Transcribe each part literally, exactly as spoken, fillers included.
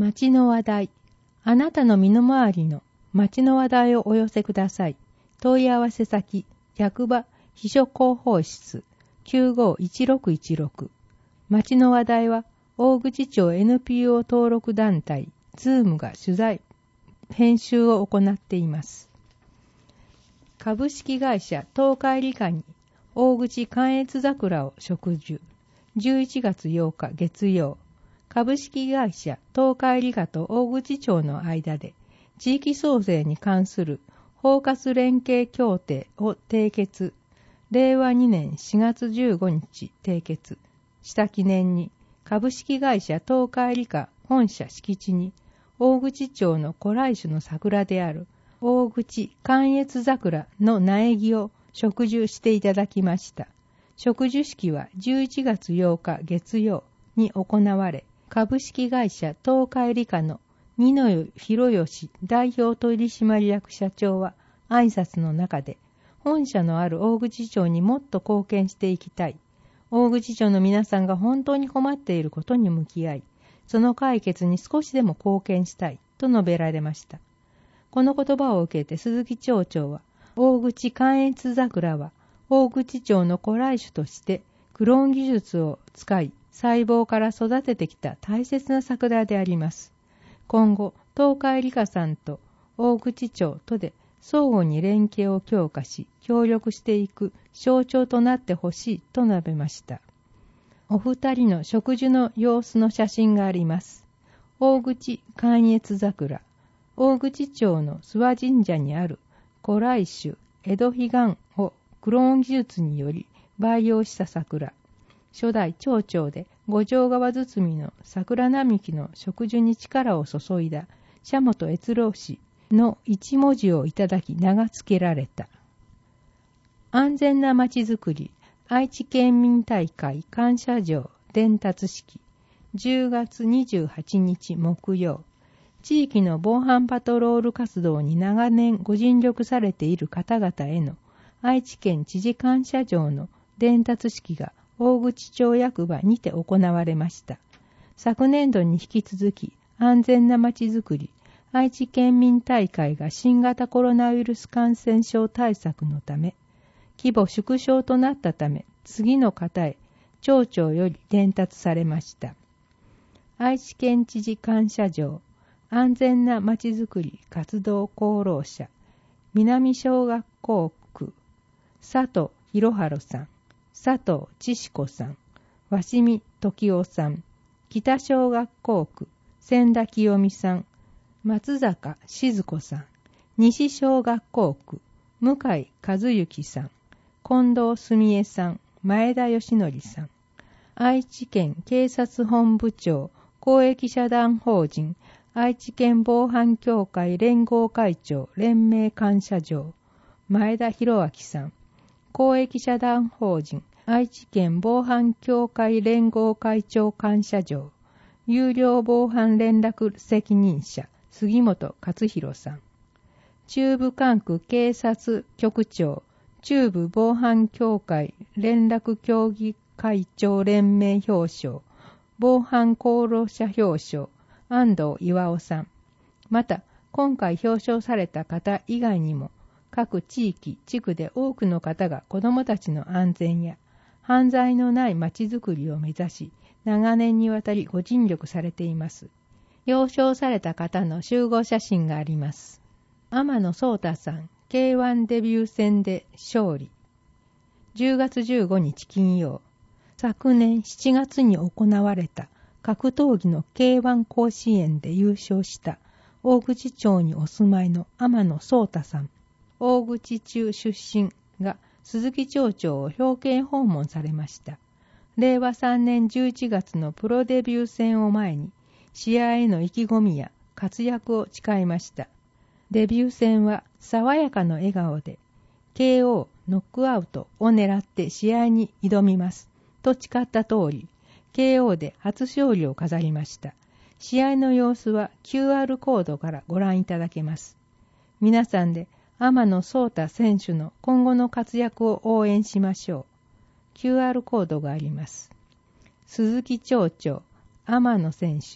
町の話題。あなたの身の回りの町の話題をお寄せください。問い合わせ先、役場秘書広報室 きゅうごいちろくいちろく。町の話題は、大口町 エヌピーオー 登録団体、ズームが取材、編集を行っています。株式会社東海理科に、大口関越桜を植樹。じゅういちがつようか月曜。株式会社東海理科と大口町の間で地域創生に関する包括連携協定を締結、れいわにねんしがつじゅうごにち締結した記念に、株式会社東海理科本社敷地に大口町の古来種の桜である大口関越桜の苗木を植樹していただきました。植樹式はじゅういちがつようか月曜に行われ、株式会社東海理科の二野博義代表取締役社長は挨拶の中で、本社のある大口町にもっと貢献していきたい。大口町の皆さんが本当に困っていることに向き合い、その解決に少しでも貢献したいと述べられました。この言葉を受けて鈴木町長は、大口関越桜は大口町の古来種としてクローン技術を使い、細胞から育ててきた大切な桜であります。今後、東海理科さんと大口町とで相互に連携を強化し、協力していく象徴となってほしいと述べました。お二人の植樹の様子の写真があります。大口関越桜。大口町の諏訪神社にある古来種江戸彼岸をクローン技術により培養した桜。初代町長で五条川堤の桜並木の植樹に力を注いだ社本悦郎氏の一文字をいただき名が付けられた。安全なまちづくり愛知県民大会感謝状伝達式じゅうがつにじゅうはちにち木曜。地域の防犯パトロール活動に長年ご尽力されている方々への愛知県知事感謝状の伝達式が大口町役場にて行われました。昨年度に引き続き安全なまちづくり愛知県民大会が新型コロナウイルス感染症対策のため規模縮小となったため、次の方へ町長より伝達されました。愛知県知事感謝状安全なまちづくり活動功労者南小学校区佐藤博春さん、佐藤千志子さん、鷲見時夫さん、北小学校区千田清美さん、松坂静子さん、西小学校区向井和幸さん、近藤澄江さん、前田義則さん、愛知県警察本部長公益社団法人愛知県防犯協会連合会長連盟感謝状前田博明さん、公益社団法人愛知県防犯協会連合会長感謝状有料防犯連絡責任者杉本勝弘さん、中部管区警察局長中部防犯協会連絡協議会長連盟表彰防犯功労者表彰安藤巌さん。また、今回表彰された方以外にも、各地域、地区で多くの方が子どもたちの安全や犯罪のないまちづくりを目指し、長年にわたりご尽力されています。表彰された方の集合写真があります。天野壮太さん、ケーワン デビュー戦で勝利。じゅうがつじゅうごにち金曜、昨年しちがつに行われた格闘技の ケーワン 甲子園で優勝した大口町にお住まいの天野壮太さん、大口中出身が鈴木町長を表敬訪問されました。れいわさんねんじゅういちがつのプロデビュー戦を前に試合への意気込みや活躍を誓いました。デビュー戦は爽やかな笑顔で ケーオー ノックアウトを狙って試合に挑みますと誓った通り、ケーオー で初勝利を飾りました。試合の様子は キューアール コードからご覧いただけます。皆さんで天野壮太選手の今後の活躍を応援しましょう。キューアール コードがあります。鈴木町長、天野選手、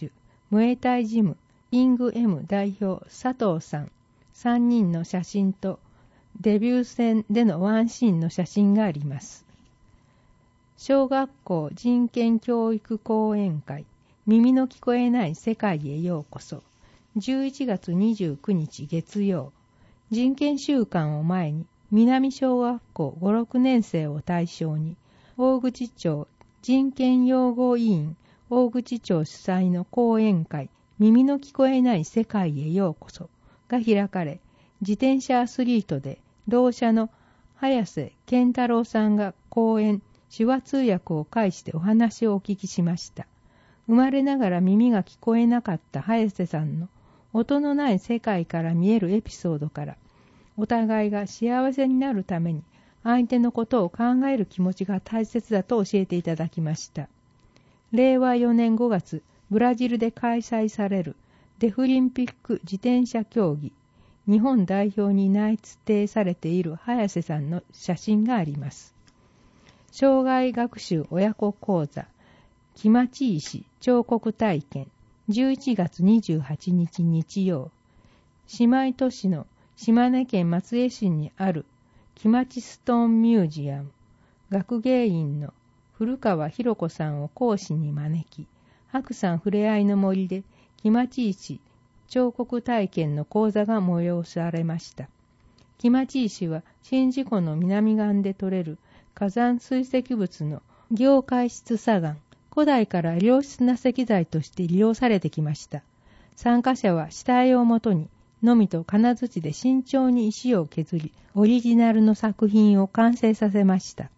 ムエタイジム、イング M 代表佐藤さん、さんにんの写真とデビュー戦でのワンシーンの写真があります。小学校人権教育講演会、耳の聞こえない世界へようこそ。じゅういちがつにじゅうくにち月曜、人権週間を前に南小学校ご、ろくねん生を対象に大口町人権擁護委員大口町主催の講演会、耳の聞こえない世界へようこそが開かれ、自転車アスリートで同社の早瀬健太郎さんが講演、手話通訳を介してお話をお聞きしました。生まれながら耳が聞こえなかった早瀬さんの音のない世界から見えるエピソードから、お互いが幸せになるために相手のことを考える気持ちが大切だと教えていただきました。れいわよねんごがつ、ブラジルで開催されるデフリンピック自転車競技、日本代表に内定されている早瀬さんの写真があります。障害学習親子講座、木町石彫刻体験、じゅういちがつにじゅうはちにち日曜、姉妹都市の島根県松江市にある木町ストーンミュージアム、学芸員の古川博子さんを講師に招き、白山ふれあいの森で木町石彫刻体験の講座が催されました。木町石は宍道湖の南岸で採れる火山水石物の凝灰質砂岩、古代から良質な石材として利用されてきました。参加者は下絵をもとに、のみと金槌で慎重に石を削り、オリジナルの作品を完成させました。